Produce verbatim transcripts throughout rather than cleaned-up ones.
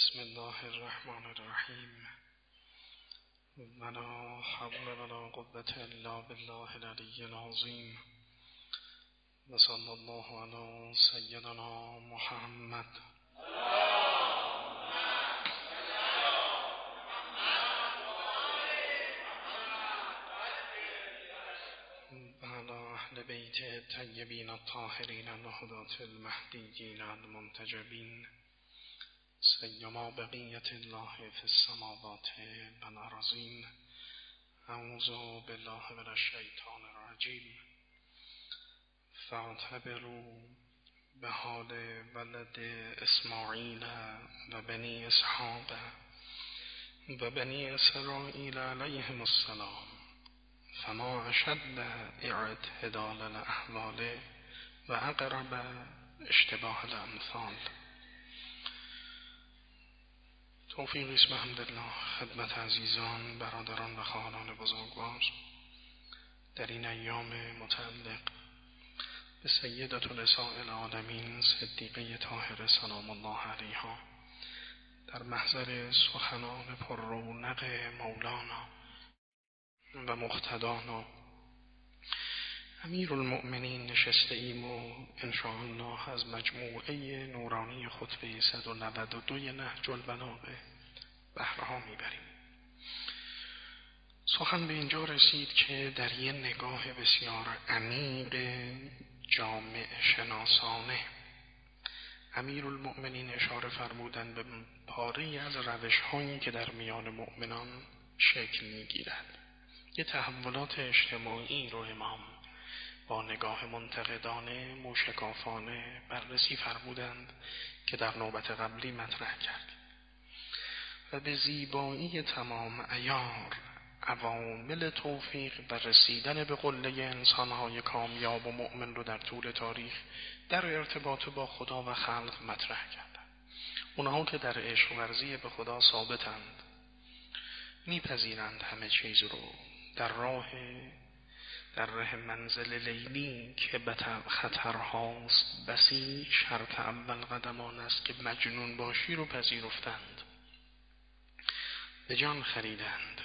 بسم الله الرحمن الرحیم. ولا حول ولا قوة الا بالله العلی العظیم. و صلی الله علی سیدنا محمد. و علی اهل بیت الطیبین الطاهرین الهداة المهدیین المنتجبین، سیما بقیت الله فی السماوات و الارضین. اعوذ بالله من الشیطان الرجیم. فاعتبروا به حال ولد اسماعیل و بنی اسحاق و بنی اسرائیل علیهم السلام، فما اشد اعتدال الاحوال و اقرب اشتباه الامثال. توفیق اسم الحمدلله خدمت عزیزان، برادران و خواهران بزرگوار در این ایام متعلق به سیدة نساء العالمین صدیقه طاهره سلام الله علیها در محضر سخنان پر رونق مولانا و مقتدانا امیر المؤمنین نشسته ایم و انشاءالله از مجموعه نورانی خطبه صد و نود و دو نهج البلاغه بهره‌ها میبریم. سخن به اینجا رسید که در یه نگاه بسیار عمیق جامع شناسانه امیر المؤمنین اشاره فرمودند به پاری از روش هایی که در میان مؤمنان شکل میگیرد. یه تحولات اجتماعی رو امام با نگاه منتقدانه موشکافانه بررسی فرمودند که در نوبت قبلی مطرح کرد و به زیبایی تمام عیار عوامل توفیق و رسیدن به قله انسانهای کامیاب و مؤمن رو در طول تاریخ در ارتباط با خدا و خلق مطرح کردند. اونها که در عشق ورزی به خدا ثابتند، میپذیرند همه چیز رو، در راه در راه منزل لیلی که به خطرهاست بسی، شرط اول قدمان است که مجنون باشی رو پذیرفتند، به جان خریدند،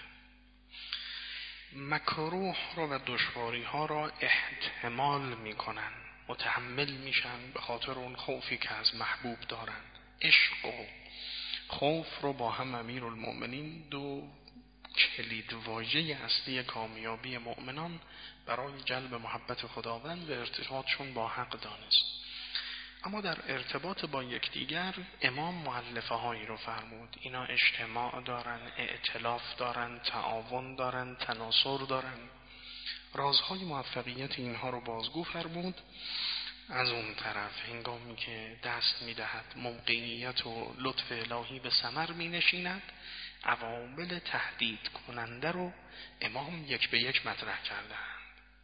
مکروه رو و دشواری ها را احتمال میکنن، متحمل میشن به خاطر اون خوفی که از محبوب دارن. عشق و خوف رو با هم امیر المؤمنین دو کلید واژه اصلی کامیابی مؤمنان برای جلب محبت خداوند و ارتباطشون با حق دانست. اما در ارتباط با یکدیگر امام مؤلفه هایی رو فرمود. اینا اجتماع دارن، ائتلاف دارن، تعاون دارن، تناصر دارن. رازهای موفقیت اینها رو بازگو فرمود. از اون طرف هنگامی که دست میدهد موقعیت و لطف الهی به ثمر می نشیند، عوامل تهدید کننده رو امام یک به یک مطرح کردند.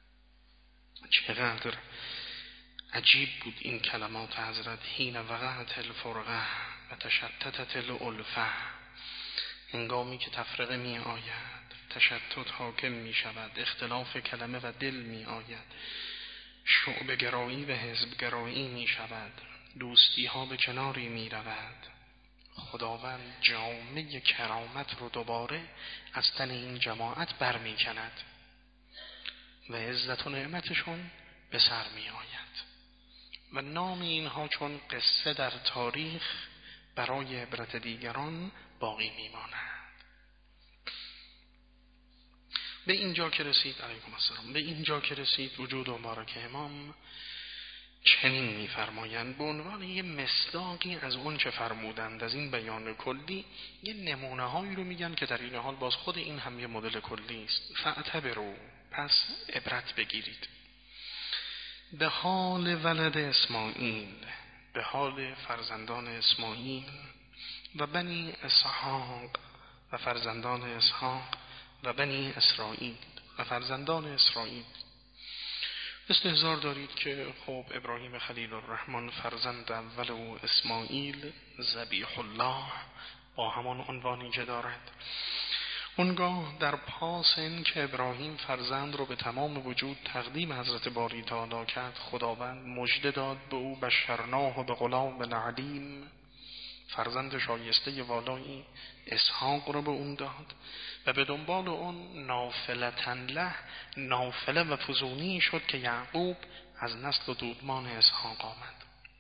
چقدر عجیب بود این کلمات حضرت: حین وقعت الفرقه و تشتتت الالفه. هنگامی که تفرقه می آید، تشتت حاکم می شود، اختلاف کلمه و دل می آید، شعب گرایی و حزب گرایی می شود، دوستی ها به کناری می رود، خداوند جامه کرامت رو دوباره از تن این جماعت بر می کند و عزت و نعمتشون به سر می آید و نام اینها چون قصه در تاریخ برای عبرت دیگران باقی می ماند. به اینجا که رسید علیکم السلام به اینجا که رسید وجود مبارک امام چنین می‌فرمایند به عنوان یه مصداقی از اون چه فرمودند از این بیان کلی، یه نمونه هایی رو میگن که در این حال باز خود این هم یه مدل کلی است. فاعتبروا، پس عبرت بگیرید، به حال ولد اسماعیل، به حال فرزندان اسماعیل و بنی اسحاق و فرزندان اسحاق و بنی اسرائیل و فرزندان اسرائیل. استحضار دارید که خب ابراهیم خلیل الرحمن فرزند اول او اسماعیل ذبیح الله با همان عنوانی که دارد، اونگاه در پاس این که ابراهیم فرزند رو به تمام وجود تقدیم حضرت باری تعالی کرد، خداوند مژده داد به او: بشرناه به غلام علیم فرزند شایسته والایی اسحاق رو به اون داد و به دنبال اون نافلتن له، نافله و فزونی شد که یعقوب از نسل و دودمان اسحاق آمد.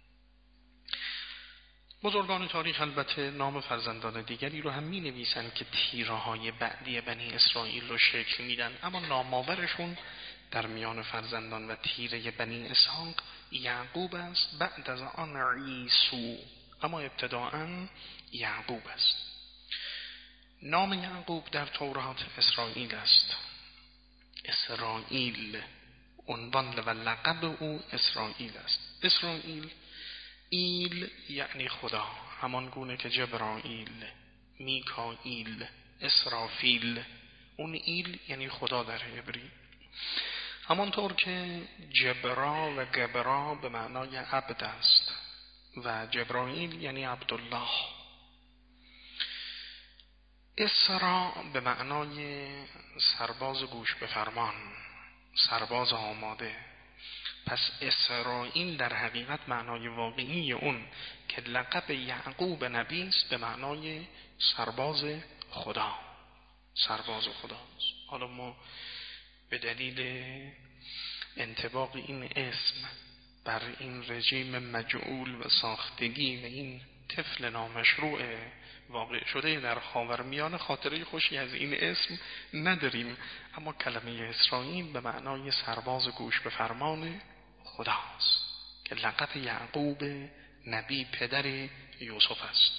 بزرگان تاریخ البته نام فرزندان دیگری رو هم می نویسن که تیره های بعدی بنی اسرائیل رو شکل میدن، اما نامآورشون در میان فرزندان و تیره بنی اسحاق یعقوب است، بعد از آن عیسو، اما ابتداءً یعقوب است. نام یعقوب در تورات اسرائیل است. اسرائیل عنوان و لقب او اسرائیل است. اسرائیل ایل یعنی خدا، همان گونه که جبرائیل، میکائیل، اسرافیل، اون ایل یعنی خدا در عبری. همانطور که جبرا و گبرا به معنای عبد است و جبرائیل یعنی عبدالله. اسرا به معنای سرباز گوش به فرمان، سرباز آماده. پس اسرائیل در حقیقت معنای واقعی اون که لقب یعقوب نبی است به معنای سرباز خدا، سرباز خداست. حالا ما به دلیل انطباق این اسم بر این رژیم مجعول و ساختگی و این طفل نامشروع واقع شده در خاورمیانه خاطره خوشی از این اسم نداریم، اما کلمه اسرائیل به معنای سرباز گوش به فرمان خداست که لقب یعقوب نبی پدر یوسف است.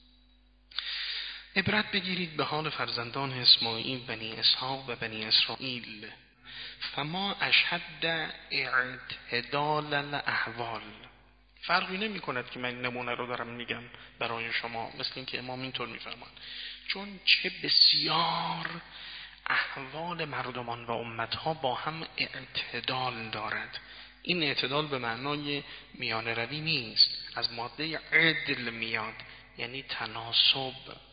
عبرت بگیرید به حال فرزندان اسماعیل بنی اسحاق و بنی اسرائیل. فما اشهد اعتدال الاحوال. فرقی نمی کند که من این نمونه رو دارم میگم برای شما، مثل این که امام اینطور میفرمان، چون چه بسیار احوال مردمان و امتها با هم اعتدال دارد. این اعتدال به معنای میان روی نیست، از ماده عدل میاد، یعنی تناسب،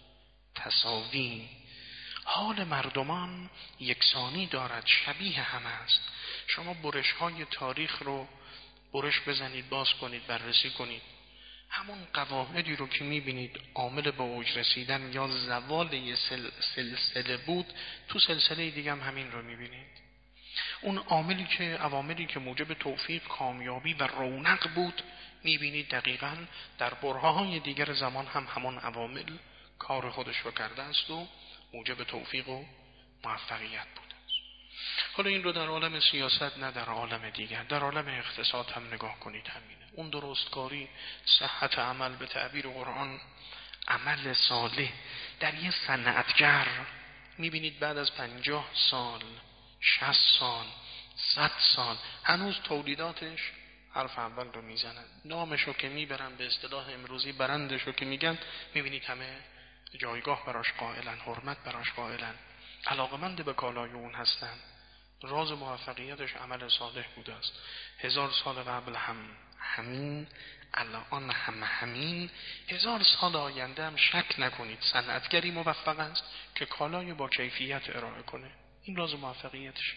تساوی. حال مردمان یکسانی دارد، شبیه هم است. شما برش های تاریخ رو برش بزنید، باز کنید، بررسی کنید، همون قواعدی رو که میبینید عامل به اوج رسیدن یا زوال یه سل سلسله بود، تو سلسله دیگه هم همین رو میبینید. اون عاملی که عواملی که موجب توفیق، کامیابی و رونق بود، میبینید دقیقاً در برهه‌های دیگر زمان هم همون عوامل کار خودش رو کرده است و موجب توفیق و موفقیت بود. حالا این رو در عالم سیاست، نه در عالم دیگر، در عالم اقتصاد هم نگاه کنید همینه. اون درستکاری، صحت عمل، به تعبیر قرآن عمل صالح در یه صنعتگر میبینید بعد از پنجاه سال، شصت سال، صد سال هنوز تولیداتش حرف اول رو میزنن. نامشو که میبرن، به اصطلاح امروزی برندشو که میگن، میبینید همه جایگاه براش قائلن، حرمت براش قائلن، علاقمند به کالای اون هستن. راز موفقیتش عمل صالح بوده است. هزار سال قبل هم همین، الان هم همین، هزار سال آینده هم شک نکنید صنعتگری موفق است که کالای با کیفیت ارائه کنه. این راز موفقیتش.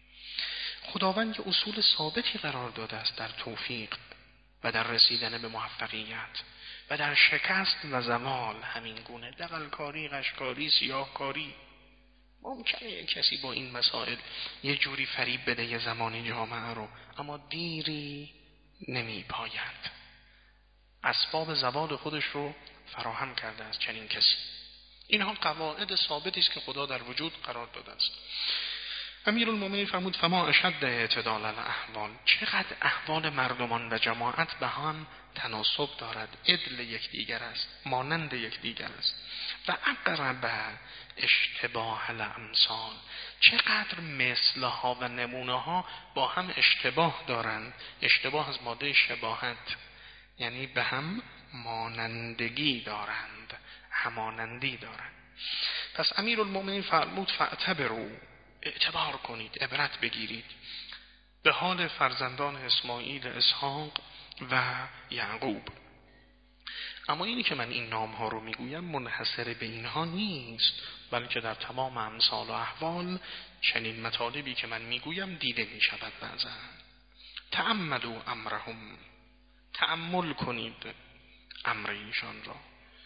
خداوند یه اصول ثابتی قرار داده است در توفیق و در رسیدن به موفقیت و در شکست و زوال. همین گونه دغلکاری، غشکاری، سیاهکاری. ممکنه یک کسی با این مسائل یه جوری فریب بده یه زمانی جامعه رو، اما دیری نمی پاید. اسباب زوال خودش رو فراهم کرده است چنین کسی. اینها قواعد ثابتی است که خدا در وجود قرار داده است. امیرالمومنین فرمود فما اشد اعتدال الاحوال. چقدر احوال مردمان و جماعت به هم تناسب دارد، عدل یکدیگر است، مانند یکدیگر است. و اقرب اشتباه الامثال. چقدر مثلها و نمونه ها با هم اشتباه دارند. اشتباه از ماده شباهت، یعنی به هم مانندگی دارند، همانندی دارند. پس امیرالمومنین فرمود فاعتبروا، اعتبار کنید، عبرت بگیرید به حال فرزندان اسماعیل، اسحاق و یعقوب. اما اینی که من این نام ها رو میگویم منحصر به اینها نیست، بلکه در تمام امثال و احوال چنین مطالبی که من میگویم دیده میشود. بعضا تأملوا امرهم، تأمل کنید امر ایشان را.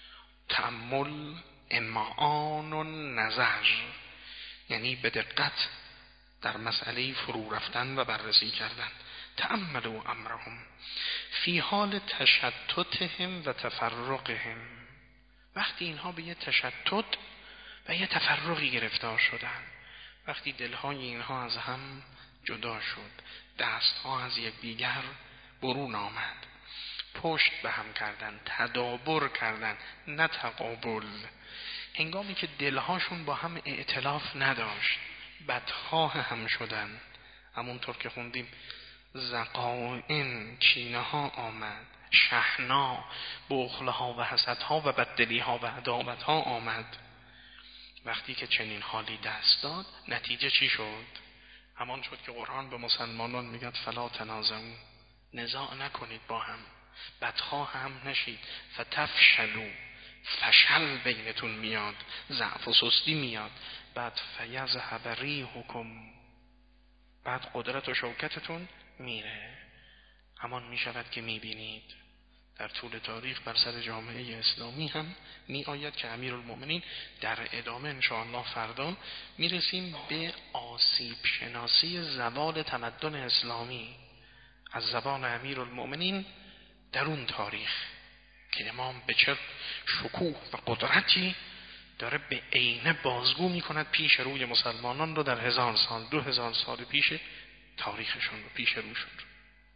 تأمل، امعان و نظر، یعنی به دقت در مسئله فرو رفتن و بررسی کردن. تأملوا امرهم فی حال تشتتهم و تفرقهم، وقتی اینها به یه تشتت و یه تفرقی گرفتار شدن، وقتی دلهای اینها از هم جدا شد، دستها از یک دیگر برون آمد، پشت به هم کردن، تدابر کردن نه تقابل، هنگامی که دلهاشون با هم ائتلاف نداشت، بدخواه هم شدن، همونطور که خوندیم زقائن، کینه ها آمد، شحنا، بخلها و حسدها و بددلیها و عداوتها آمد. وقتی که چنین حالی دست داد، نتیجه چی شد؟ همان شد که قرآن به مسلمانان میگه فلا تنازعوا، نزاع نکنید با هم، بدخواه هم نشید، فتفشلوا، فشل بینتون میاد، ضعف و سستی میاد، بعد فیذهب ریحکم، بعد قدرت و شوکتتون میره. همان میشود که میبینید در طول تاریخ بر سر جامعه اسلامی هم می آید که امیرالمؤمنین در ادامه انشاءالله فردا میرسیم به آسیب شناسی زوال تمدن اسلامی از زبان امیرالمؤمنین در اون تاریخ، که امام به چه شکوه و قدرتی داره به عینه بازگو میکند پیش روی مسلمانان رو در هزار سال، دو هزار سال پیش تاریخشون رو، پیش روشون رو.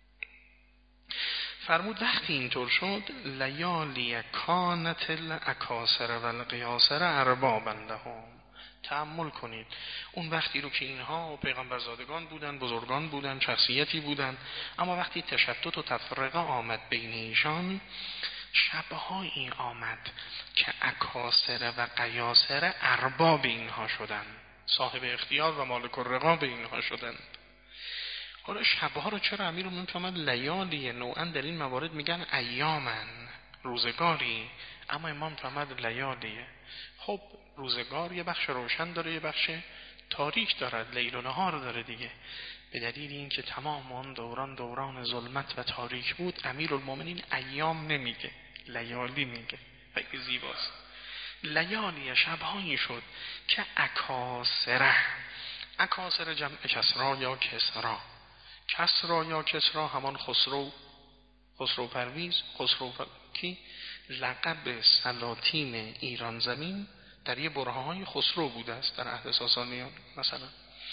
فرمود وقتی اینطور شد، لیالی کانت الاکاسر و القیاسر اربابا لهم، تأمل کنید اون وقتی رو که اینها پیغمبرزادگان بودن، بزرگان بودن، شخصیتی بودن، اما وقتی تشتت و تفرقه آمد بین ایشان، شبهایی آمد که اکاسر و قیاسر ارباب اینها شدن، صاحب اختیار و مالک الرقاب اینها شدند. حالا شبها رو چرا امیر رو میفهمد لیالی؟ نوعا در این موارد میگن ایامن، روزگاری، اما امام فهمد لیالیه. خب روزگار یه بخش روشن داره، یه بخش تاریک دارد، لیل و نهار داره دیگه. به دلیل این که تمام آن دوران دوران ظلمت و تاریک بود، امیرالمومنین ایام نمیگه، لیالی میگه. خیلی زیباست. لیالی شبهایی شد که اکاسره، اکاسره جمع کسرا یا کسرا، کسرا یا کسرا همان خسرو، خسرو پرویز، خسرو پر... کی لقب سلاطین ایران زمین در یه برهه‌های خسرو بوده است در عهد ساسانیان. مثلا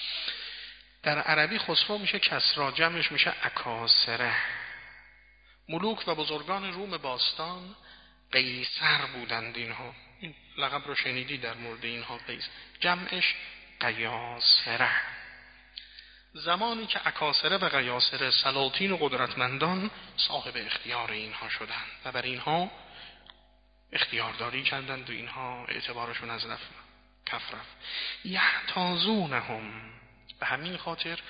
در عربی خسرو میشه کسرا، جمعش میشه اکاسره. ملوک و بزرگان روم باستان قیصر بودند اینها، این لقب رو شنیدی در مورد اینها، قیصر، جمعش قیاسره. زمانی که اکاسره و قیاسره سلاطین و قدرتمندان صاحب اختیار اینها شدند و بر اینها اختیارداری کردند و اینها اعتبارشون از رفت کف رفت. یحتازونهم، به همین خاطر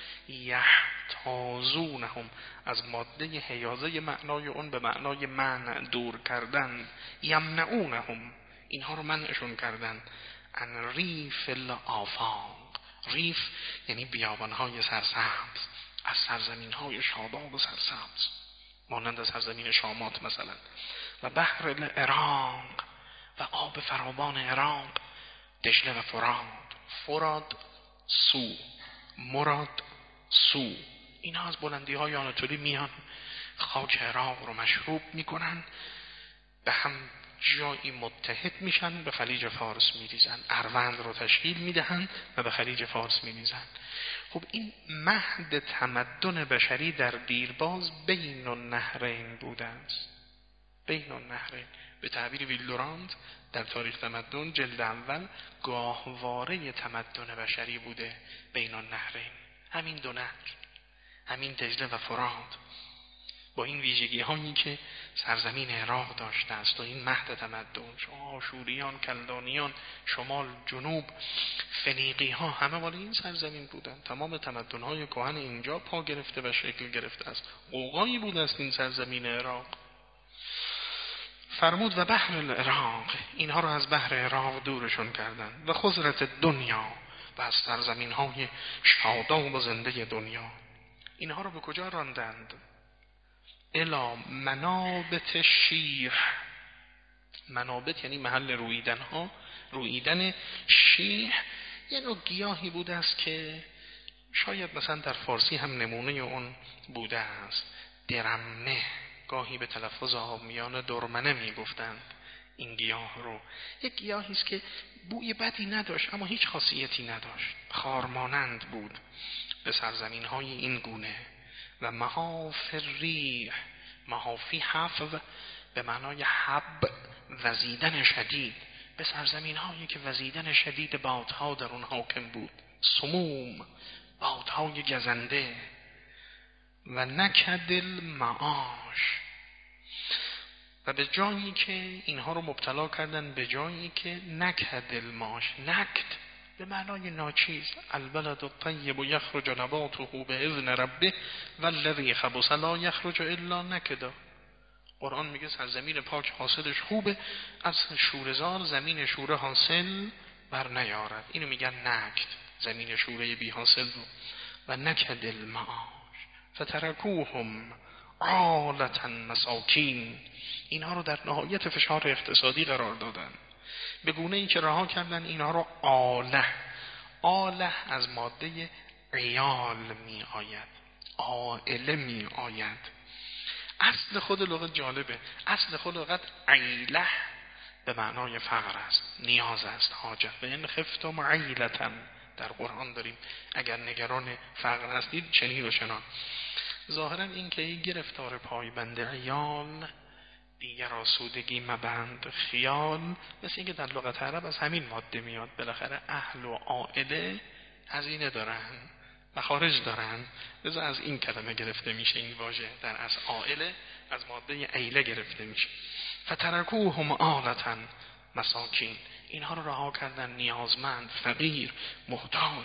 یحتازونهم از ماده حیازه معنای اون به معنای منع دور کردن، یمنعونهم اینها رو منعشون کردن، ان ریف الآفاق، ریف یعنی بیابانهای سرسبز، از سرزمینهای شاداب و سرسبز مانند سرزمین شامات مثلا، و بحر العراق و آب فراوان عراق، دجله و فراد، فراد سو، مراد سو، اینها از بلندی های آناتولی میان خاک عراق رو مشروب میکنن، به هم جایی متحد میشن، به خلیج فارس میریزن، اروند رو تشکیل میدهن و به خلیج فارس میریزن. خب این مهد تمدن بشری در دیرباز بین النهرین بوده است، بین النهرین، به تعبیر ویلدوراند در تاریخ تمدن جلد اول، گاهواره تمدن بشری بوده بین النهرین، همین دو نهر، همین دجله و فرات، با این ویژگی هایی که سرزمین عراق داشته است و این مهد تمدن، شما آشوریان، کلدانیان، شمال، جنوب، فنیقی ها، همه مال این سرزمین بودن. تمام تمدن های کهن اینجا پا گرفته و شکل گرفته است، قوقایی بوده است این سرزمین عراق. فرمود و بحر العراق، اینها رو از بحر عراق دورشون کردن، و خضرت دنیا و از سرزمین های شاداب و زنده دنیا، اینها رو به کجا راندند؟ الی منابت شیح، منابت یعنی محل رویدن ها، رویدن شیح یه نوع گیاهی بوده است که شاید مثلا در فارسی هم نمونه اون بوده است. درمنه، گاهی به تلفظ عامیانه درمنه میگفتند این گیاه رو. یک گیاهی است که بوی بدی نداشت اما هیچ خاصیتی نداشت، خارمانند بود به سرزمین های این گونه. و محاف ریح، محافی حفظ به معنای حب، وزیدن شدید، به سرزمین هایی که وزیدن شدید بادها در اون حاکم بود، سموم، بادهای گزنده. و نکد المعاش، و به جایی که اینها رو مبتلا کردن به جایی که نکد المعاش، نکد به معنای ناچیز، البلد الطیب یخرج نباته باذن ربه والذی خبث لا یخرج الا نکدا. قرآن میگه سرزمین پاک حاصلش خوبه، از شوره‌زار زمین شوره حاصل بر نیارد. اینو میگن نکد، زمین شوره بی حاصل رو. و نکد المعاش فترکوهم عالة مساکین، اینها رو در نهایت فشار اقتصادی قرار دادن، به گونه ای که رها کردن اینها رو آله. آله از ماده عیال می آید، عائله می آید. اصل خود لغت جالبه، اصل خود لغت عیله به معنای فقر است، نیاز است، حاجت. و این خفتم عیلتن در قرآن داریم، اگر نگران فقر هستید چنین و چنان. ظاهرا این که گرفتار پایبند عیال دیگر آسودگی مبند خیال، مثل اینکه در لغت عرب از همین ماده میاد. بالاخره اهل و عائله هزینه دارن، مخارج دارن، لذا از این کلمه گرفته میشه این واژه. در از عائله از ماده عیله گرفته میشه. فترکوهم عالة مساکین، اینها رو رها کردن نیازمند، فقیر، محتاج.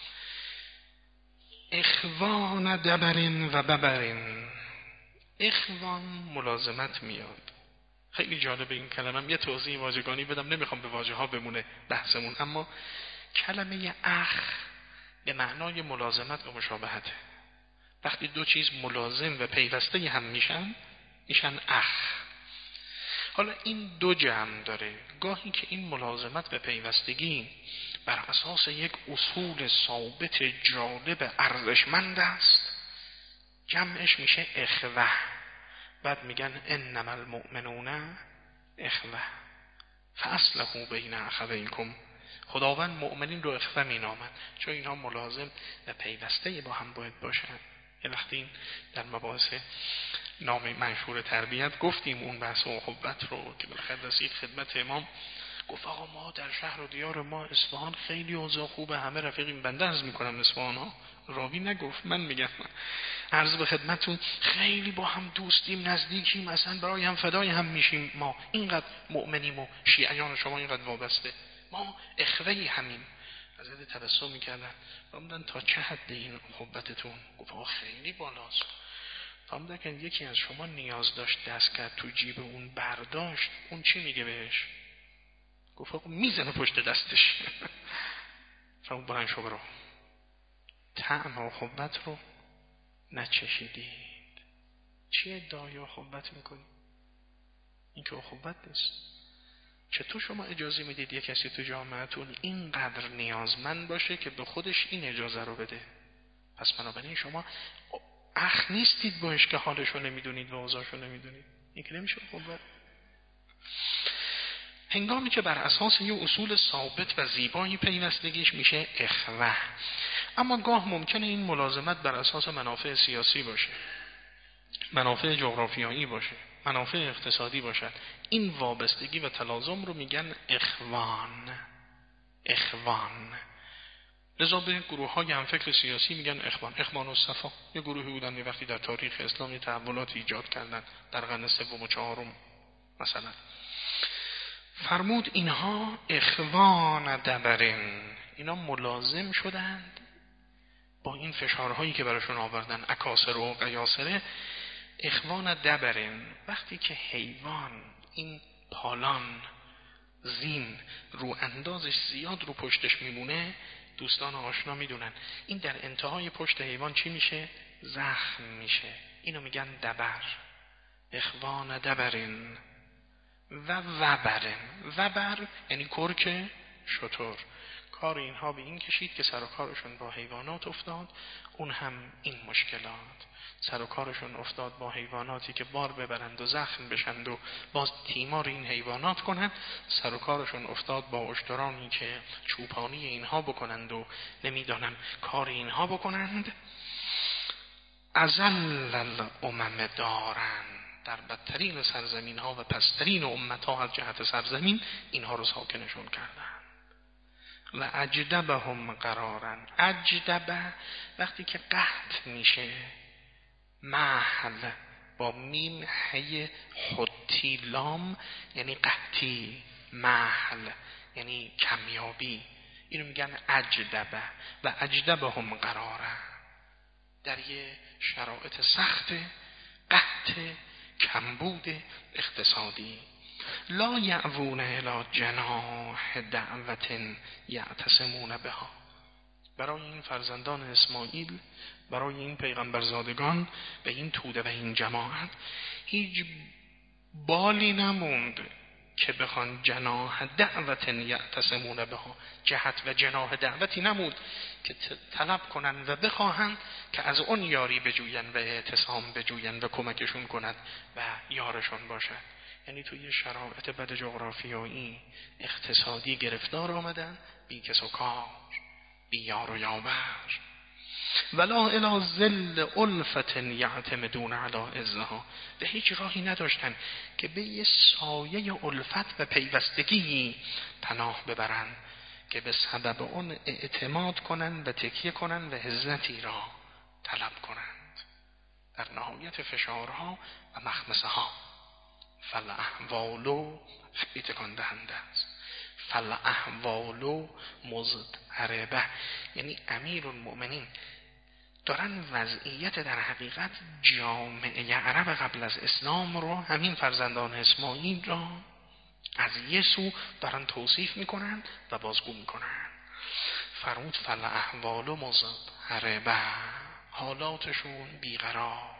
اخوان دبرین و ببرین، اخوان ملازمت میاد. خیلی جالبه این کلمه. یه توضیح واژگانی بدم، نمیخوام به واژه ها بمونه بحثمون، اما کلمه اخ به معنای ملازمت و مشابهته. وقتی دو چیز ملازم و پیوسته هم میشن میشن اخ. حالا این دو جمع داره، گاهی که این ملازمت و پیوستگی بر اساس یک اصول ثابت جالب ارزشمند است، جمعش میشه اخوه. بعد میگن انما المؤمنون اخوه فاصلحوا بین اخویکم. خداوند مؤمنین رو اخوه مینامد چون اینها ملازم و پیوسته با هم باید باشن. یه وقتی در مباحث نام منشور تربیت گفتیم اون بحث اخوت رو که بالاخره رسید خدمت امام، گفت آقا ما در شهر و دیار ما اصفهان خیلی اوضاع خوبه، همه رفیقیم. بنده عرض میکنم اصفهان ها، راوی نگفت، من میگم عرض به خدمتون خیلی با هم دوستیم، نزدیکیم، اصلا برای هم فدای هم میشیم. ما اینقدر مؤمنیم و شیعیان شما اینقدر وابسته، ما اخوهی همیم. حضرت تبسم میکردن فرمودن تا چه حد این اخوتتون؟ گفت آقا خیلی بالاست. فرمودن که یکی از شما نیاز داشت دست کرد تو جیب اون برداشت، اون چی میگه بهش؟ گفت آقا میزنه پشت دستش. فرمود برن شو برو، طعم اخوت رو نچشیدید. چی ادعای اخوت میکنی؟ این که اخوت نیست. چطور شما اجازه میدید یک کسی تو جامعهتون اینقدر نیازمند باشه که به خودش این اجازه رو بده؟ پس بنابراین شما اخ نیستید باش که حالشو نمیدونید و اوضاعشو نمیدونید. این که نمیشه اخوت. هنگامی که بر اساس یه اصول ثابت و زیبایی پیوستگیش میشه اخوه. اما گاه ممکنه این ملازمت بر اساس منافع سیاسی باشه، منافع جغرافیایی باشه، منافع اقتصادی باشد. این وابستگی و تلازم رو میگن اخوان. اخوان لذا به گروه های هم فکر سیاسی میگن اخوان. اخوان الصفا یه گروهی بودن یه وقتی در تاریخ اسلامی تحولات ایجاد کردن در قرن سوم و چهارم مثلا. فرمود اینها اخوان دبرین، اینا ملازم شدند با این فشارهایی که براشون آوردن اکاسر و قیاسره. اخوان دبرین، وقتی که حیوان این پالان زین رو اندازش زیاد رو پشتش میمونه، دوستان آشنا میدونن این در انتهای پشت حیوان چی میشه؟ زخم میشه. اینو میگن دبر. اخوان دبرین و وبرن، وبر یعنی کرک شتر. کار اینها به این کشید که سر و کارشون با حیوانات افتاد، اون هم این مشکلات. سر و کارشون افتاد با حیواناتی که بار ببرند و زخم بشند و باز تیمار این حیوانات کنند. سر و کارشون افتاد با اشترانی که چوپانی اینها بکنند و نمیدانم کار اینها بکنند. ازل الامم دارن، در بدترین سرزمین ها و پسترین امت ها از جهت سرزمین اینها رو ساکنشون کردن. و اجدبهم قرارن، اجدبه وقتی که قحط میشه، محل با میم هی حتی لام یعنی قحطی، محل یعنی کمیابی، اینو میگن اجدبه. و اجدبهم قرارن، در یه شرایط سخت قحط کمبود اقتصادی. لا یعوون الی جناح دعوت یعتصمون بها، برای این فرزندان اسماعیل، برای این پیغمبرزادگان به این توده و این جماعت هیچ بالی نموند که بخوان جناح دعوت یعتصمون بها، جهت و جناح دعوتی نمود که طلب کنن و بخواهند که از اون یاری بجوین و اعتصام بجوین و کمکشون کند و یارشون باشد. یعنی توی شرایط بد جغرافیایی اقتصادی گرفتار آمدن، بی کس و کار، بی یار و یاور. ولا الی ظل الفت یعتمدون علی عزها، به هیچ راهی نداشتن که به یه سایه الفت و پیوستگی پناه ببرن که به سبب اون اعتماد کنن و تکیه کنن و عزتی را طلب کنند در نهایت فشارها و مخمسه ها. فالاحوال خیلی تکان دهنده است. فالاحوال مضطربه، یعنی امیرالمؤمنین دارن وضعیت در حقیقت جامعه عرب قبل از اسلام رو، همین فرزندان اسماعیل را از یه سو دارن توصیف میکنن و بازگو میکنن. فرمود فالاحوال مضطربه، حالاتشون بیقرار،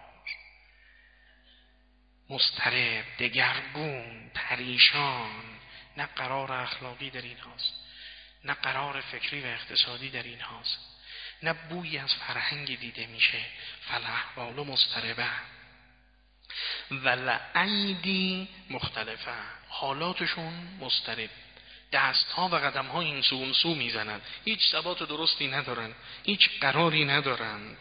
مضطرب، دگرگون، پریشان. نه قرار اخلاقی در این هاست، نه قرار فکری و اقتصادی در این هاست، نه بویی از فرهنگی دیده میشه. فالاحوال مضطربه ولعیدی مختلفه، حالاتشون مضطرب، دست ها و قدم ها این سو اون سو میزنن، هیچ ثبات درستی ندارن، هیچ قراری ندارند.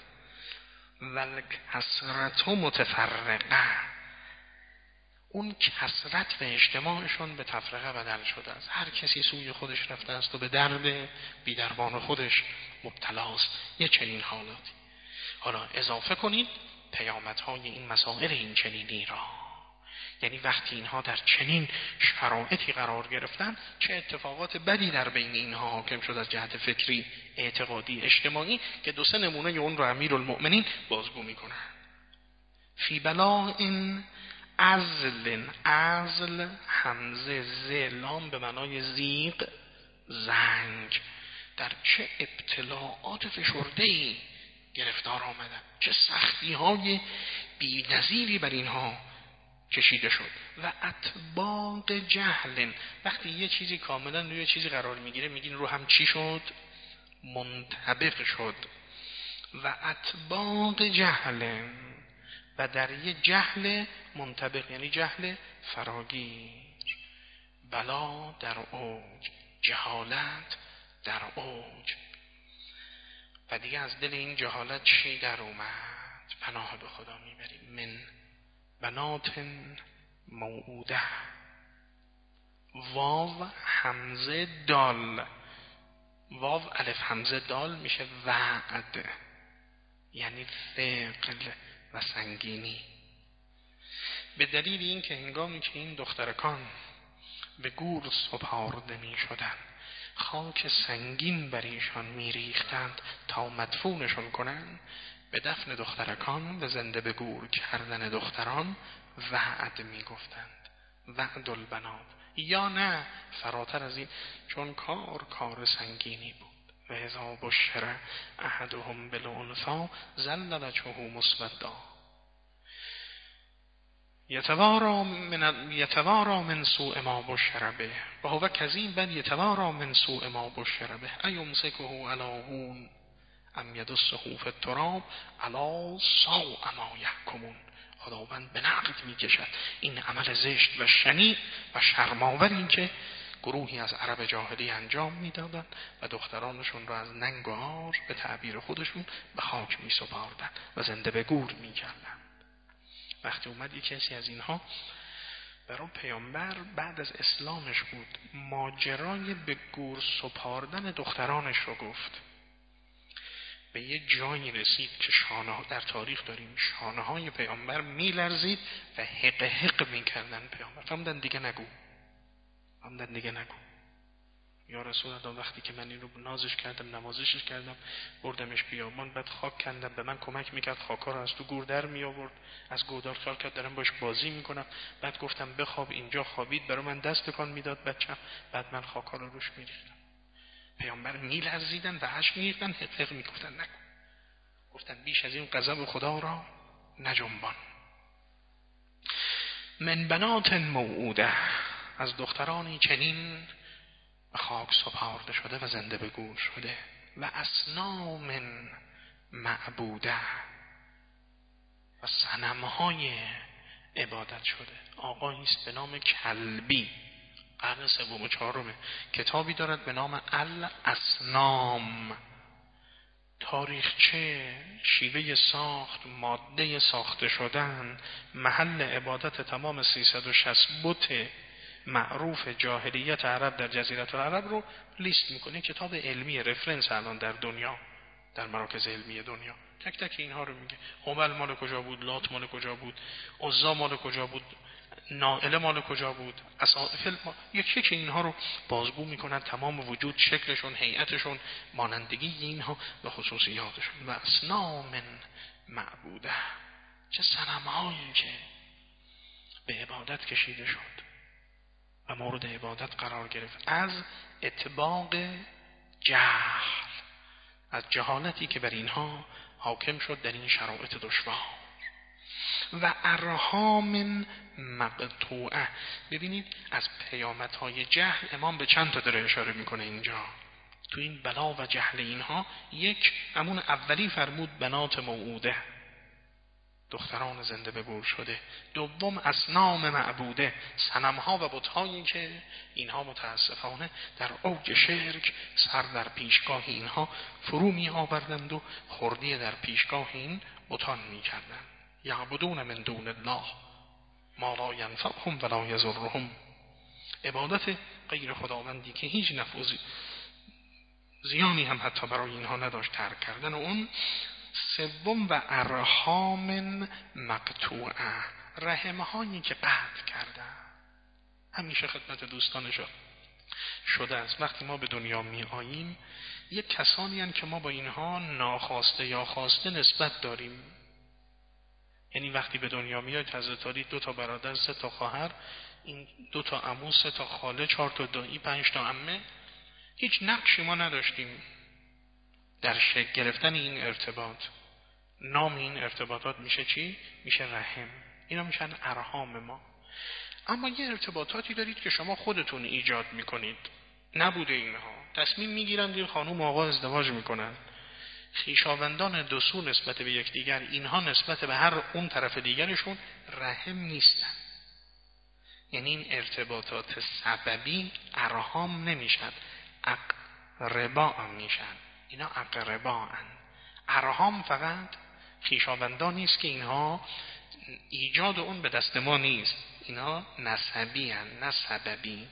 والکثرت متفرقه، اون کثرت و اجتماعشون به تفرقه بدل شده است. هر کسی سوی خودش رفته است و به درد بیدربان خودش مبتلاست. یه چنین حالاتی. حالا اضافه کنید پیامدهای این مسائل این چنینی را، یعنی وقتی اینها در چنین شرایطی قرار گرفتن چه اتفاقات بدی در بین اینها حاکم شد از جهت فکری، اعتقادی، اجتماعی که دو سه نمونه اون رو امیرالمؤمنین بازگو میکنن. فی بلا این ازل، ازل همزه زلام به معنای زیغ، زنگ، در چه ابتلاعات فشرده‌ای گرفتار آمدن، چه سختی های بی نظیری بر اینها کشیده شد. و اطباق جهل، وقتی یه چیزی کاملا روی چیزی قرار میگیره میگین رو هم چی شد؟ منطبق شد. و اطباق جهل، و در یه جهل منطبق یعنی جهل فراگیر. بلا در اوج، جهالت در اوج. و دیگه از دل این جهالت چی در اومد؟ پناه به خدا میبریم. من بنات موعوده، واو همزه دال، واو الف همزه دال میشه وعد، یعنی ثقل و سنگینی. به دلیل این که هنگامی که این دخترکان به گور سپارده می شدن، خاک سنگین بر ایشان می ریختند تا مدفونشون کنن، به دفن دخترکان و زنده به گور کردن دختران وعد می گفتند، وعد البنات. یا نه فراتر از این، چون کار کار سنگینی بود. و اذا بشر احدهم بالانثی ظل وجهه مسودا. یتوارا من یتوارا من سوء ما بشر به و هو کظیم بل یتوارا من سوء ما بشر به ایمسکه علی هون ام یدسه فی التراب الا ساء ما یحکمون. خداوند به نقد میکشد این عمل زشت و شنیع و شرم‌آوری که گروهی از عرب جاهلی انجام میدادند و دخترانشون را از ننگ و عار به تعبیر خودشون به خاک میسپاردند و زنده به گور میکردند. وقتی اومد یک کسی از اینها برای پیامبر بعد از اسلامش بود ماجرای به گور سپاردن دخترانش رو گفت، به یه جایی رسید که شانه ها در تاریخ داریم شانه های پیامبر میلرزید و حق حق میکردن پیامبر. فهمدن دیگه نگو، فهمدن دیگه نگو یا رسول الله، وقتی که من این رو نازش کردم نمازشش کردم بردمش بیابان بعد خاک کندم به من کمک میکرد خاکا رو از تو گور در می آورد، از گودال خیال کرد دارم باش بازی میکنم، بعد گفتم بخواب اینجا خوابید برای من دست تکان میداد بچم، بعد من خاکا رو روش میریختم. پیامبر میلرزیدن و اشک میریختن حق حق میگفتن نگو، گفتن بیش از این غضب خدا را نجنبان. من بنات موعوده، از دخترانی چنین به خاک سپارده شده و زنده به گور شده. و اصنام معبوده، و صنمهای عبادت شده. آقایی است به نام کلبی، قرن سوم و چهارم، کتابی دارد به نام الاصنام، تاریخچه، شیوه ساخت، ماده ساخته شدن، محل عبادت تمام سیصد و شصت بت معروف جاهلیت عرب در جزیره العرب رو لیست میکنه. کتاب علمی رفرنس الان در دنیا، در مراکز علمی دنیا تک تک اینها رو میگه. هبل مال کجا بود، لات مال کجا بود، عزا مال کجا بود، نائله مال کجا بود، اسافل ما... یک یک اینها رو بازگو میکنن، تمام وجود، شکلشون، هیئتشون، مانندگی اینها و خصوصیاتشون. و اصنام معبوده، چه صنم‌هایی که به عبادت کشیده شد و مورد عبادت قرار گرفت از اطباق جهل، از جهالتی که بر اینها حاکم شد در این شرایط دشوار. و ارحام مقطوعه. ببینید از پیامدهای جهل امام به چند تا داره اشاره میکنه اینجا تو این بلا و جهل اینها. یک، همون اولی فرمود بنات موعوده، دختران زنده به گور شده. دوم اصنام معبوده، صنمها و بت‌هایی که اینها متاسفانه در اوج شرک سر در پیشگاه اینها فرو می آوردند و خردی در پیشگاه این بتان می کردند. یعبدون من دون الله ما لا ینفعهم ولا یضرهم، عبادت غیر خداوندی که هیچ نفع و زیانی هم حتی برای اینها نداشت ترک کردن. و اون سوم و ارحام مقطوعه، رحمهایی که قطع کردن. همیشه خدمت دوستانش شده است وقتی ما به دنیا می آییم یک کسانی هستند که ما با اینها ناخواسته یا خواسته نسبت داریم. یعنی وقتی به دنیا میاد حضرت علی دو تا برادر، سه تا خواهر، این دو تا عمو، سه تا خاله، چهار تا دایی، پنج تا عمه، هیچ نقشی ما نداشتیم در شکل گرفتن این ارتباط. نام این ارتباطات میشه چی؟ میشه رحم. اینا میشن ارحام ما. اما یه ارتباطاتی دارید که شما خودتون ایجاد میکنید، نبوده اینها، تصمیم میگیرند این خانم آقا ازدواج میکنن، خویشاوندان دو سو نسبت به یکدیگر، اینها نسبت به هر اون طرف دیگرشون رحم نیستن. یعنی این ارتباطات سببی ارحام نمیشن، اقربا هم میشن. اینا اقربا هن. ارحام فقط خویشاوندان نیست که اینها ایجاد اون به دست ما نیست، اینا نسبی هن نه سببی.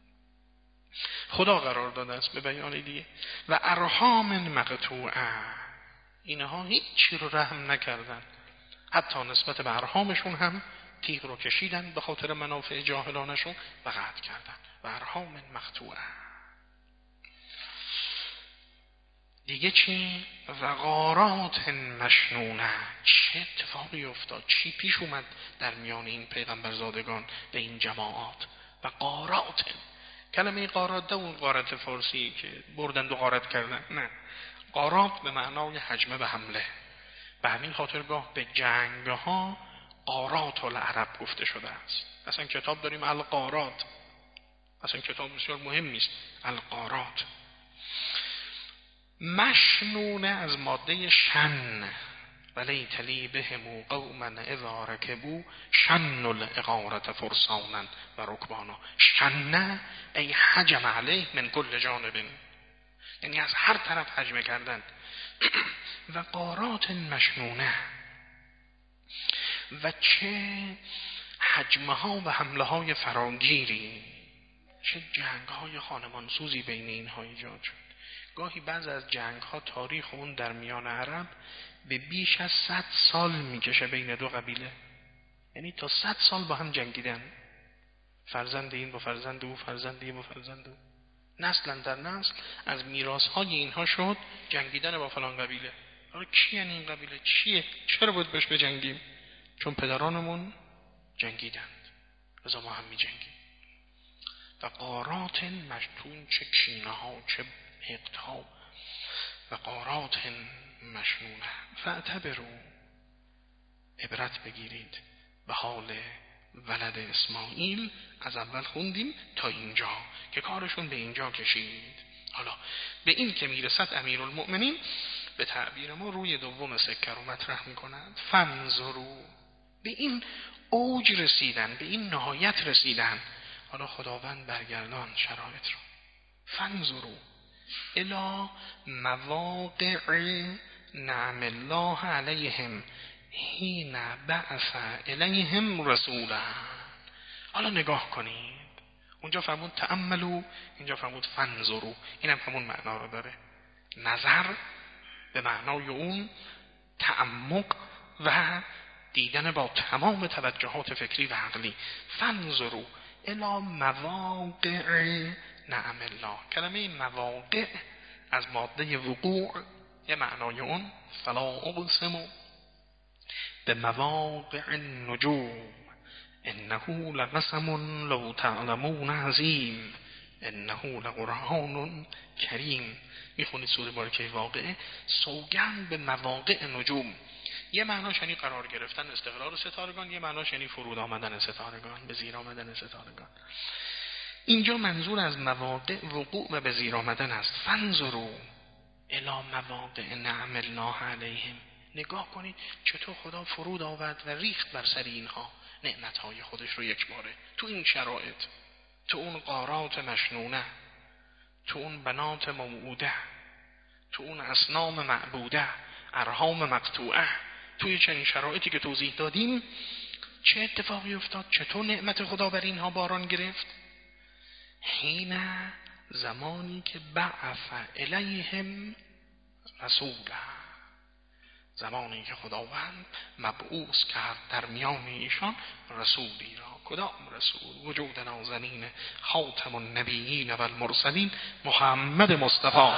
خدا قرار داده است به بیان دیگه. و ارحام مقطوعه، اینها هیچی رو رحم نکردن، حتی نسبت به ارحامشون هم تیغ رو کشیدن به خاطر منافع جاهلانشون و قطع کردن. و ارحام مقطوعه. دیگه چی؟ و غارات مشنونه. چه اتفاقی افتاد، چی پیش اومد در میان این پیغمبرزادگان به این جماعات؟ و غارات، کلمه غارات ده اون غارت فارسی که بردند و غارت کردن، نه، غارات به معنای حجمه و حمله. به همین خاطر گاه به جنگ ها قارات العرب گفته شده است. اصلا کتاب داریم القارات، اصلا کتاب بسیار مهمی است. القارات مشنونه از ماده شن، ولی تلی بهم قوما اذا رکبوا شن الاغارت فرسانا و رکبانا. شنه ای حجم علیه من کل جانب، یعنی از هر طرف حجمه کردن. و قارات مشنونه، و چه حجمه ها و حمله های فراگیری، چه جنگ های خانمانسوزی بین اینها ایجاد شد. گاهی بعض از جنگ ها تاریخ اون در میان عرب به بیش از صد سال میکشه بین دو قبیله، یعنی تا صد سال با هم جنگیدن، فرزند این با فرزند او، فرزند این با فرزند او، نسل در نسل از میراث های اینها شد جنگیدن با فلان قبیله. حالا کی یعنی این قبیله چیه؟ چرا باید بهش بجنگیم؟ چون پدرانمون جنگیدند، لذا ما هم می جنگیم. و قارات مشتون، چه کینه ها، چه حقد ها. و قارات مشنونه فاعتبروا، عبرت بگیرید به حال ولد اسماعیل. از اول خوندیم تا اینجا که کارشون به اینجا کشید. حالا به این که میرسد امیرالمؤمنین به تعبیر ما روی دوم سکه رو مطرح میکنند. فانظروا، به این اوج رسیدن، به این نهایت رسیدن. حالا خداوند برگردان شرایط رو. فانظروا الی مواقع نعم الله علیهم حین بعث الیهم رسولا. حالا نگاه کنید، اونجا فرمود تأملوا، اینجا فرمود فانظروا. اینم همون معنا رو داره، نظر به معنای اون تعمق و دیدن با تمام توجهات فکری و عقلی. فانظروا الی مواقع نعم الله. کلمه مواقع از ماده وقوع یه معنای اون فلا اقسم به مواقع النجوم انه لقسم لو تعلمون عظیم انه لقرآن کریم. میخونید سوره بارکه واقعه، سوگند به مواقع نجوم. یه معناش یعنی قرار گرفتن استقرار ستارگان، یه معناش یعنی فرود آمدن ستارگان، به زیر آمدن ستارگان. اینجا منظور از مواقع وقوع و به زیر آمدن است. فانظروا الی مواقع نعم الله علیهم. نگاه کنید چطور خدا فرود آورد و ریخت بر سر اینها نعمتهای خودش رو یک باره. تو این شرایط، تو اون قارات مشنونه، تو اون بنات موعوده، تو اون اصنام معبوده، ارحام مقطوعه، توی چنین شرایطی که توضیح دادیم چه اتفاقی افتاد؟ چطور نعمت خدا بر اینها باران گرفت؟ حین، زمانی که بعث الیهم رسولا، زمانی که خداوند مبعوث کرد در میان ایشان رسولی را. کدام رسول؟ وجود نازنین خاتم النبیین و المرسلین محمد مصطفی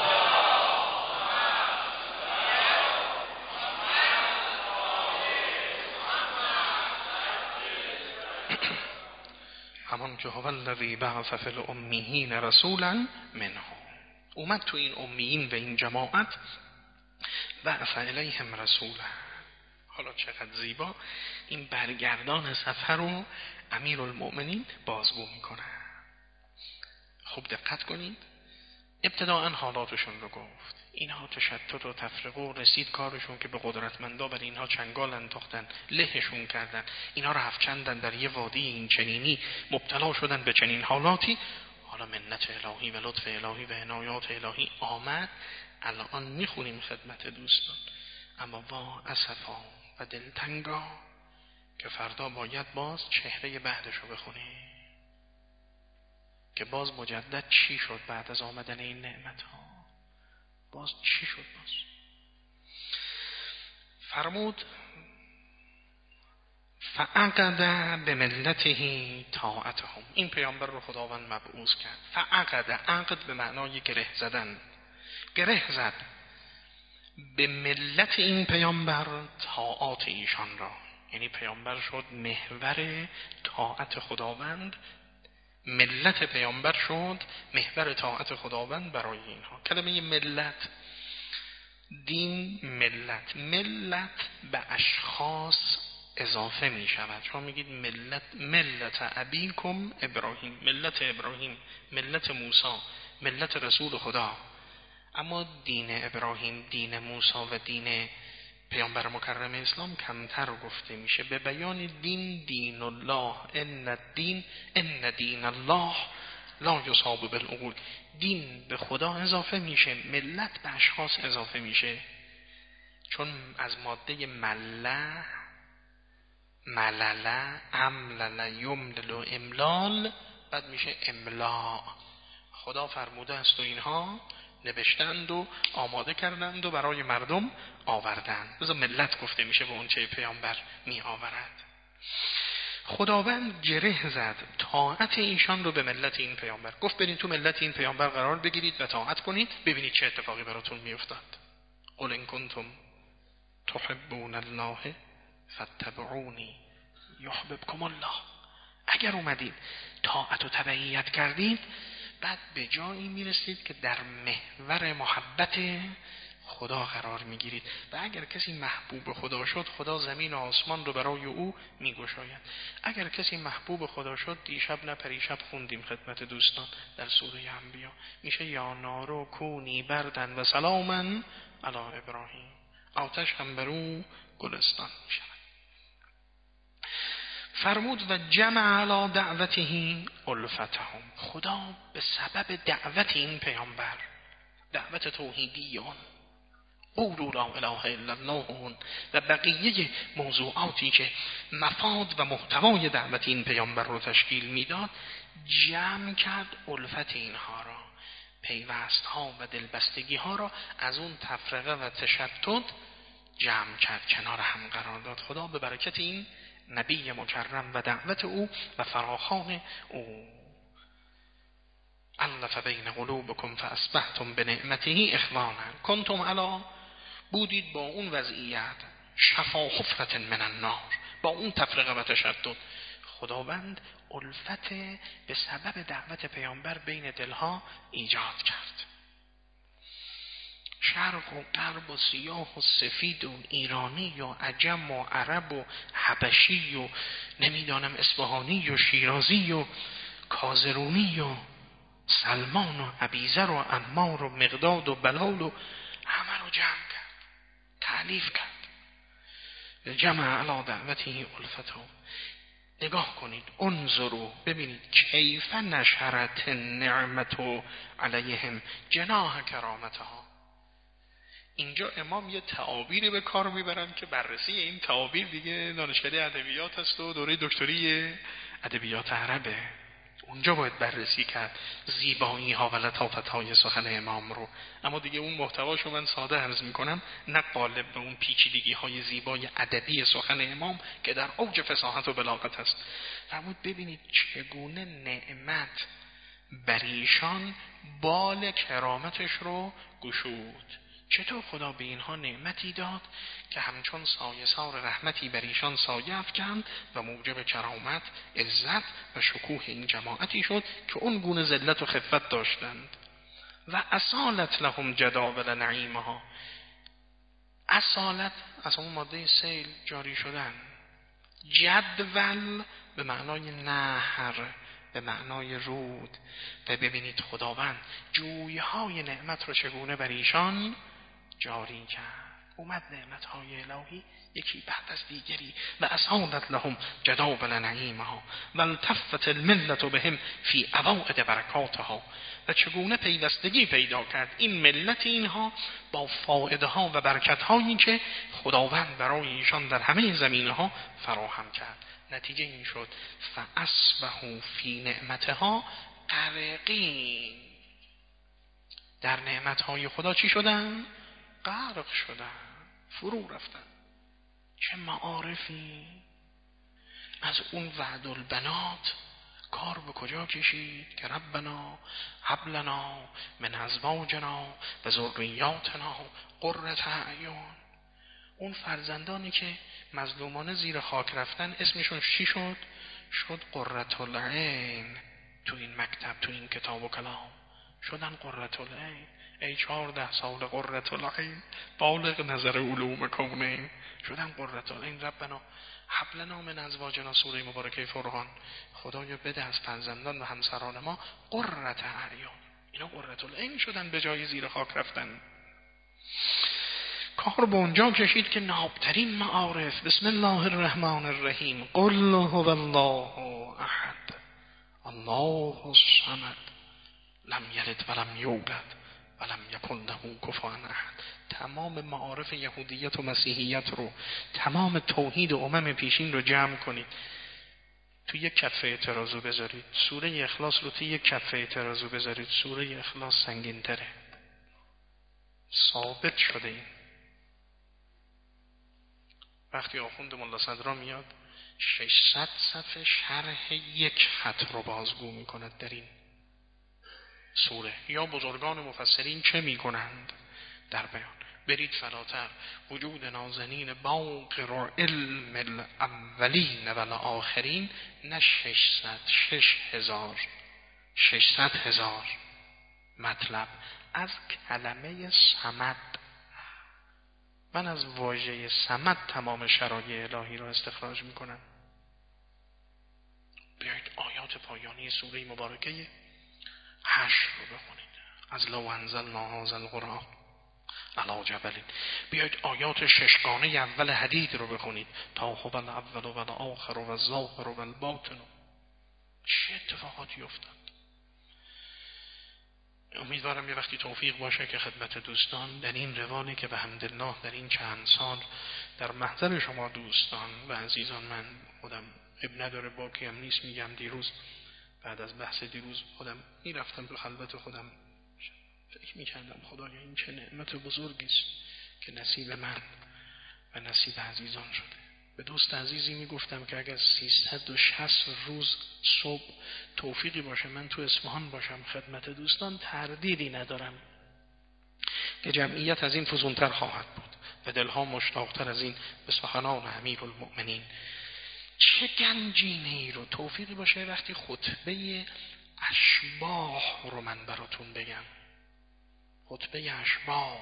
همان که هو الذی بعث فی الامیین رسولا منهم. اومد تو این امیین و این جماعت بعث الیهم رسولا. حالا چقدر زیبا این برگردان سفر رو امیرالمؤمنین بازگو میکنه. خوب دقت کنید، ابتداءً حالاتشون رو گفت. اینها تشتت و تفرقه و رسید کارشون که به قدرتمندا بر اینها چنگال انداختن، لهشون کردن، اینا رو هفچندن در یه وادی این چنینی، مبتلا شدن به چنین حالاتی. حالا منت الهی و لطف الهی و عنایات الهی آمد. الان میخونیم خدمت دوستان، اما وا اسفا و دلتنگا که فردا باید باز چهره بعدش رو بخونیم که باز مجدد چی شد بعد از آمدن این نعمت ها. باز چی شد؟ باز فرمود فعقد به ملته طاعتهم. این پیامبر رو خداوند مبعوث کرد. فعقد، عقد به معنای گره زدن، گره زد به ملت این پیامبر طاعات ایشان را. یعنی پیامبر شد محور طاعت خداوند، ملت پیامبر شد محور طاعت خداوند برای اینها. کلمه ملت، دین، ملت، ملت به اشخاص اضافه می شود. شما میگید ملت ملت ابیکم ابراهیم، ملت ابراهیم، ملت موسی، ملت رسول خدا. اما دین ابراهیم، دین موسی و دین پیامبر مکرم اسلام کمتر گفته میشه. به بیان دین، دین الله، ان الدین ان دین الله لا یصاب بالعقول. دین به خدا اضافه میشه، ملت به اشخاص اضافه میشه، چون از ماده مله، ملله، املله، یملل و املال بعد میشه املاء. خدا فرموده است و اینها نوشتند و آماده کردند و برای مردم آوردند. بذار ملت گفته میشه به اون چه پیامبر می آورد. خداوند گره زد طاعت ایشان رو به ملت این پیامبر. گفت برین تو ملت این پیامبر قرار بگیرید و طاعت کنید، ببینید چه اتفاقی براتون میافتاد. قل ان کنتم تحبون الله فاتبعونی یحببکم الله. اگر اومدید طاعت و تبعیت کردید، بعد به جایی میرسید که در محور محبت خدا قرار میگیرید. و اگر کسی محبوب خدا شد، خدا زمین و آسمان رو برای او میگشاید. اگر کسی محبوب خدا شد، دیشب نه پریشب خوندیم خدمت دوستان در سوره انبیا، میشه یا نارو کونی بردن و سلامن علی ابراهیم. آتش هم بر او گلستان میشه. فرمود و جمع علی دعوته الفتهم. خدا به سبب دعوت این پیامبر، دعوت توحیدیون، قولوا لا اله الا الله و بقیه موضوعاتی که مفاد و محتوای دعوت این پیامبر رو تشکیل میداد، جمع کرد الفت اینها را، پیوست ها و دلبستگی ها را از اون تفرقه و تشتت جمع کرد، کنار هم قرار داد. خدا به برکت این نبی مکرم و دعوت او و فراخوان او، الف بین قلوبکم فاصبحتم بنعمته اخوانا کنتم علی، بودید با اون وضعیت شفا حفرة من النار، با اون تفرقه و تشدد. خداوند الفت به سبب دعوت پیامبر بین دلها ایجاد کرد. شرق و غرب و سیاه و سفید و ایرانی و عجم و عرب و حبشی و نمیدانم اصفهانی و شیرازی و کازرونی و سلمان و ابیذر و عمار و مقداد و بلال و همه رو جمع کرد، تألیف کرد. جمع علی دعوته الفتهم. نگاه کنید، انظروا، ببینید کیف نشرت النعمت علیهم جناح کرامتها. اینجا امام یه تعابیری به کار میبرن که بررسی این تعابیر دیگه دانشکده ادبیات هست و دوره دکتری ادبیات عربه. اونجا باید بررسی کرد زیبایی ها و لطافت های سخن امام رو. اما دیگه اون محتواشو من ساده عرض میکنم، نه غالب به اون پیچیدگی های زیبای ادبی سخن امام که در اوج فصاحت و بلاغت هست. فرمود ببینید چگونه نعمت بر ایشان بال کرامتش رو گشود. چطور خدا به اینها نعمتی داد که همچون سایه سار رحمتی بر ایشان سایه افکند و موجب کرامت، عزت و شکوه این جماعتی شد که اون گونه ذلت و خفت داشتند. و اصالت لهم جداول نعیمها. اصالت از اون ماده سیل جاری شدن. جدول به معنای نهر، به معنای رود. و ببینید خداوند جویهای نعمت رو چگونه بر ایشان جاری کرد. اومد نعمتهای الهی یکی بعد از دیگری. و اصالت لهم جداول نعیمها و التفت الملت بهم فی اوائد برکاتها. و چگونه پیوستگی پیدا کرد این ملت اینها با فائده ها و برکت هایی که خداوند برای ایشان در همه زمینه ها فراهم کرد. نتیجه این شد فاصبحوا فی نعمتها غرقین. در نعمت های خدا چی شدن؟ غرق شدن، فرو رفتن. چه معارفی از اون وعد البنات کار به کجا کشید که ربنا هب لنا من ازواجنا و ذریاتنا قرة اعین. اون فرزندانی که مظلومانه زیر خاک رفتن اسمشون چی شد؟ شد قرة العین. تو این مکتب، تو این کتاب و کلام شدن قرة العین. ای چهارده سال قرة العین بالغ نظر علوم کونین شدن قرة العین. ربنا هب لنا من ازواجنا سوره مبارکه فرقان، خدایا بده از فرزندان و همسران ما قرة اعین. اینا قرة العین شدن به جای زیر خاک رفتن. کار به اونجا کشید که نابترین معارف بسم الله الرحمن الرحیم قل هو الله احد الله الصمد لم یلد ولم یولد ولم یکن له کفوا احد. تمام معارف یهودیت و مسیحیت رو، تمام توحید امم پیشین رو جمع کنید تو یک کفه ترازو بذارید، سوره اخلاص رو تو یک کفه ترازو بذارید، سوره اخلاص سنگین تره. ثابت شده این. وقتی آخوند ملا صدرا میاد ششصد صفحه شرح یک خط رو بازگو میکند در این سوره. یا بزرگان مفسرین چه میکنند در بیان؟ برید فراتر، وجود نازنین باقر علم الاولین و الاخرین، نه ششصد، شش هزار ششصد هزار مطلب از کلمه صمد. من از واژه صمد تمام شرایع الهی را استخراج میکنم. بیایید آیات پایانی سوره مبارکه حشر رو بخونید. از لو انزلنا هذا القرآن علی جبل. بیایید آیات ششگانه اول حدید رو بخونید. تا هو الاول و الاخر و الظاهر و الباطن. چه اتفاقاتی افتاد؟ امیدوارم یه وقتی توفیق باشه که خدمت دوستان در این روانی که به حمدالله در این چند سال در محضر شما دوستان و عزیزان، من خودم اب نداره باکی هم نیست، میگم دیروز بعد از بحث دیروز خودم میرفتم تو خلوت خودم فکر میکردم خدایا این چه نعمت بزرگیست که نصیب من و نصیب عزیزان شده. به دوست عزیزی میگفتم که اگر سیصد و شصت روز صبح توفیقی باشه من تو اصفهان باشم خدمت دوستان، تردیدی ندارم که جمعیت از این فزونتر خواهد بود و دلها مشتاقتر از این به سخنان امیرالمؤمنین. چه گنجینه‌ای رو توفیقی باشه وقتی خطبه اشباح رو من براتون بگم. خطبه اشباح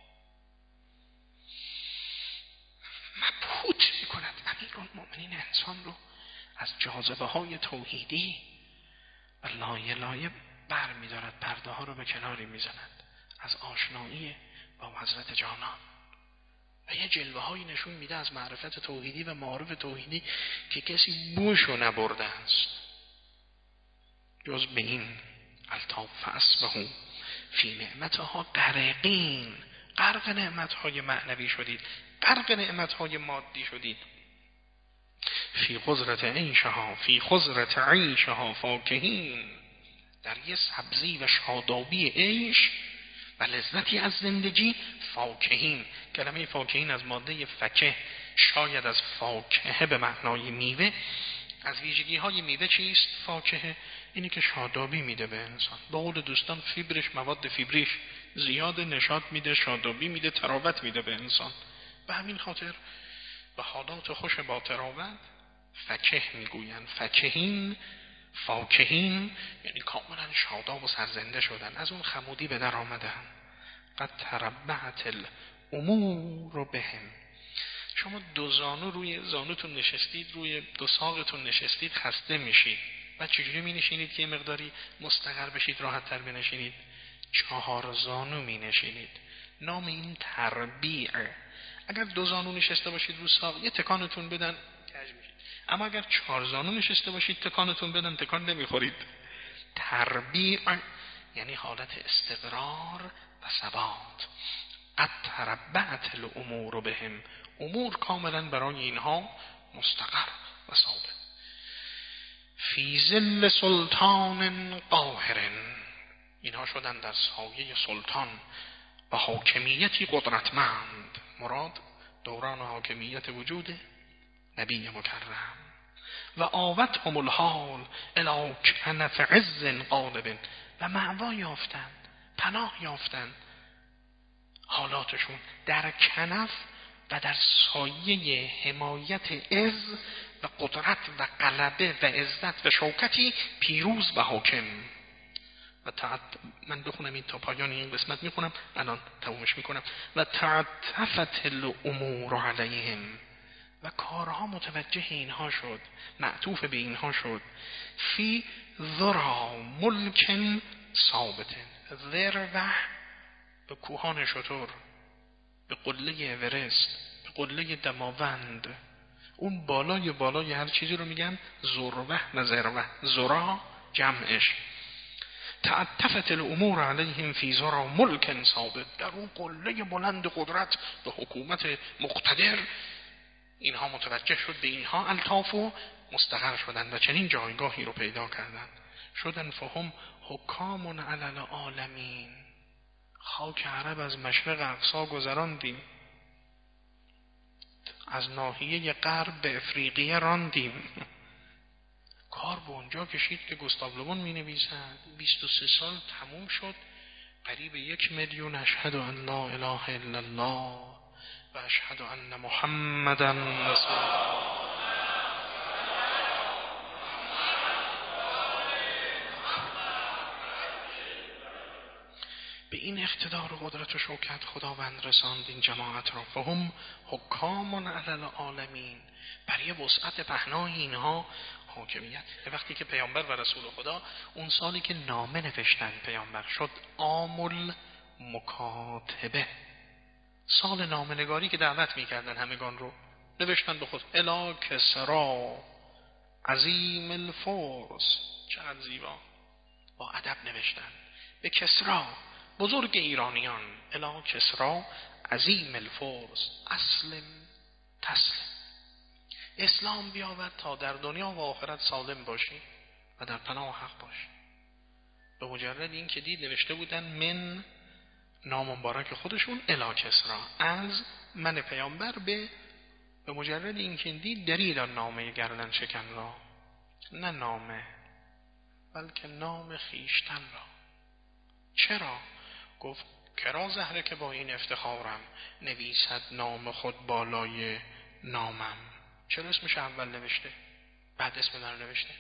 مبهوت میکند امیرالمؤمنین انسان رو از جاذبه های توحیدی و لایه لایه بر میدارد، پرده ها رو به کناری میزند از آشنایی با حضرت جانان و یه جلوه هایی نشون میده از معرفت توحیدی و معارف توحیدی که کسی بوشو نبرده است جز به این الطاف فاسبحوا فی نعمتها غرقین. غرق نعمتهای معنوی شدید، غرق نعمتهای مادی شدید. فی خضرت عیشها فی خضرت عیشها فاکهین، در یه سبزی و شادابی عیش و لذتی از زندگی. فاکهین، کلمه فاکهین از ماده فکه، شاید از فاکهه به معنای میوه. از ویژگی های میوه چیست فاکهه؟ اینی که شادابی میده به انسان. با قول دوستان فیبرش، مواد فیبریش زیاد، نشاط میده، شادابی میده، تراوت میده به انسان. به همین خاطر به حالات خوش با تراوت فکه میگوین. فکهین، فاکهین یعنی کاملا شاداب و سرزنده شدن، از اون خمودی به در آمدن. قد تربعت الامور بهم. شما دو زانو روی زانوتون نشستید، روی دو ساقتون نشستید، خسته میشید. بعد چجوری می نشینید که یه مقداری مستقر بشید، راحت تر بنشینید؟ چهار زانو می نشینید. نام این تربیع. اگر دو زانو نشسته باشید رو ساق، یه تکانتون بدن کج میشید. اما اگر چهار زانو نشسته باشید تکانتون بدن تکان نمیخورید. تربیع یعنی حالت استقرار و ثبات. قد تربعت الامور بهم. امور کاملا برای اینها مستقر و ثابت. فی ظل سلطان قاهر. اینها شدن در سایه سلطان و حاکمیتی قدرتمند. مراد دوران حاکمیت وجود نبی مکرم. و آوتهم الحال الی کنف عز غالب. و مأوا یافتند، پناه یافتند حالاتشون در کنف و در سایه حمایت عز و قدرت و غلبه و عزت و شوکتی پیروز و حاکم. و تعت... من بخونم این تا پایان این قسمت میخونم الان تمومش میکنم. و تعتفت الامور علیهم، و کارها متوجه اینها شد، معطوف به اینها شد. فی ذرا ملکن ثابتن، ذروه به کوهان شتر، به قله اورست، به قله دماوند، اون بالای بالای هر چیزی رو میگن ذروه نه ذروه، ذرا جمعش. تعتفت الامور علیهم فی ذرا ملکن ثابت، در اون قله بلند قدرت به حکومت مقتدر اینها متوجه شد به اینها الطاف و مستقر شدند و چنین جایگاهی رو پیدا کردند. شدن فهم حکام علی العالمین، خاک عرب از مشرق اقصا گذراندیم، از ناحیه غرب به افریقیه راندیم. کار به اونجا کشید که گوستاو لوبون می نویسد بیست و سه سال تموم شد، قریب یک میلیون اشهد ان لا اله الا الله و اشهد ان محمدن رسول الله. به این اقتدار و قدرت و شوکت خداوند رساند این جماعت را. فهم حکام علی العالمین، برای وسعت پهنای اینها حاکمیت. وقتی که پیامبر و رسول خدا اون سالی که نامه نوشتن پیامبر شد عام المکاتبه، سال نامه نگاری که دعوت میکردن همگان رو، نوشتن به خود الی کسری عظیم الفرس، چقدر زیبا با ادب نوشتن، به کسری بزرگ ایرانیان، الی کسری عظیم الفرس اسلم تسلم، اسلام بیاور تا در دنیا و آخرت سالم باشی و در پناه حق باشی. به مجرد این که دید نوشته بودن من نام مبارک خودشون الی کسری، از من پیامبر به به مجرد این که دید درید آن نامه گردن شکن را، نه نامه بلکه نام خیشتن را. چرا؟ گفت کرا زهره که با این افتخارم نویسد نام خود بالای نامم. چرا اسمش اول نوشته بعد اسم من نوشته؟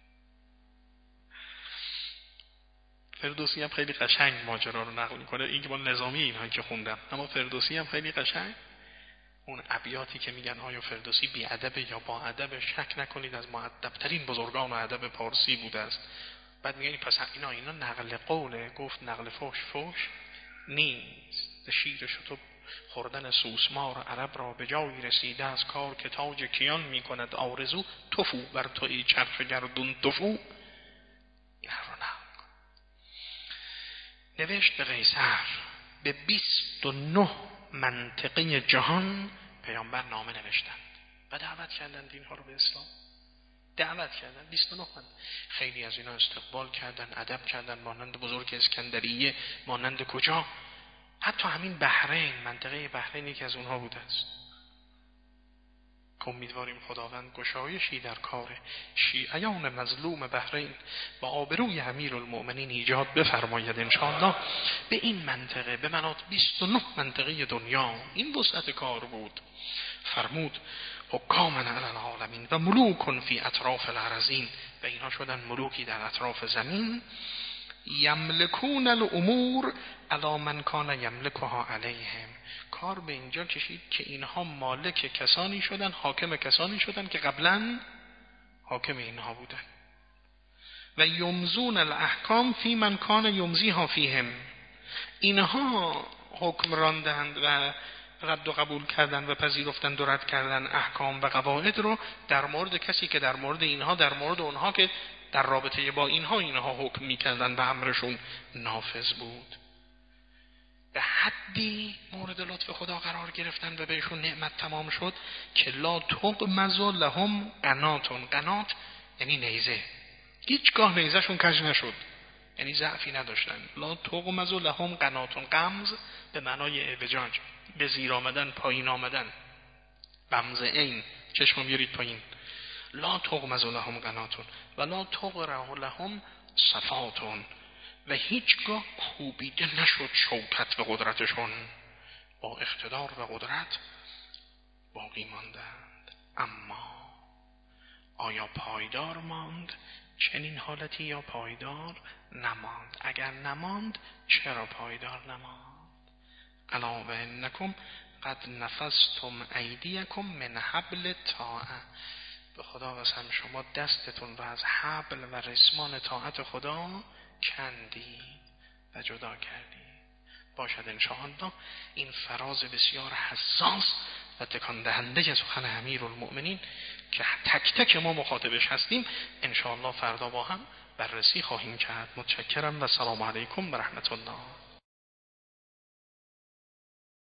فردوسی هم خیلی قشنگ ماجرا رو نقل میکنه، این که با نظامی اینها که خوندم، اما فردوسی هم خیلی قشنگ اون ابیاتی که میگن آیا فردوسی بی ادب یا با ادب، شک نکنید از مؤدبترین بزرگان و ادب پارسی بوده است. بعد میگن پس اینا اینا نقل قوله، گفت نقل فوش فوش نیست. شیر شتو خوردن سوسمار عرب را به جایی رسیده از کار که تاج کیان میکند آرزو، توفو بر توی چرخ گردون توفو. این رو نقل کن. نوشت به قیصر به بیست و نه منطقه جهان پیامبر نامه نوشتند و دعوت کردند اینها رو به اسلام، دعوت کردن. بیست و نه من خیلی از اینا استقبال کردن، ادب کردن، مانند بزرگ اسکندریه، مانند کجا، حتی همین بحرین، منطقه بحرین یکی از اونها بوده است. امیدواریم خداوند گشایشی در کار شیعیان مظلوم بحرین با آبروی امیرالمؤمنین ایجاد بفرماید انشاءالله. به این منطقه، به مناطق بیست و نه منطقه دنیا این وسعت کار بود. فرمود حکاما علی العالمین و ملوک فی اطراف الارضین، و اینها شدن ملوکی در اطراف زمین. یملکون الامور علی من کان یملکها علیهم، کار به اینجا کشید که اینها مالک کسانی شدن، حاکم کسانی شدن که قبلا حاکم اینها بودن. و یمزون الاحکام فی من کان یمزیها فیهم، اینها حکم راندند و رد و قبول کردن و پذیرفتن و رد کردن احکام و قواعد رو در مورد کسی که در مورد اینها، در مورد اونها که در رابطه با اینها اینها حکم میکردن و امرشون نافذ بود. به حدی مورد لطف خدا قرار گرفتن و بهشون نعمت تمام شد که لا تغمز لهم قناتون، قنات یعنی نیزه، هیچگاه نیزهشون کج نشد، یعنی ضعفی نداشتن. لا تغمز لهم قناتون، قمز به معنای اعوجاج، به زیر آمدن، پایین آمدن، بمز این، چشمم بیارید پایین. لا تغمز لهم قناتون و لا تغره لهم صفاتون، و هیچگاه کوبیده نشد شوکت و قدرتشون، با اقتدار و قدرت باقی ماندند. اما آیا پایدار ماند چنین حالتی یا پایدار نماند؟ اگر نماند چرا پایدار نماند؟ الا و انکم قد نفذتم ایدیکم من حبل طاعه، به خدا قسم شما دستتون رو از حبل و رسمان طاعت خدا کندید و جدا کردید. باشد انشاءالله این فراز بسیار حساس و تکان دهنده سخن امیرالمؤمنین که تک تک ما مخاطبش هستیم انشاءالله فردا با هم بررسی خواهیم کرد. متشکرم و سلام علیکم و رحمت الله.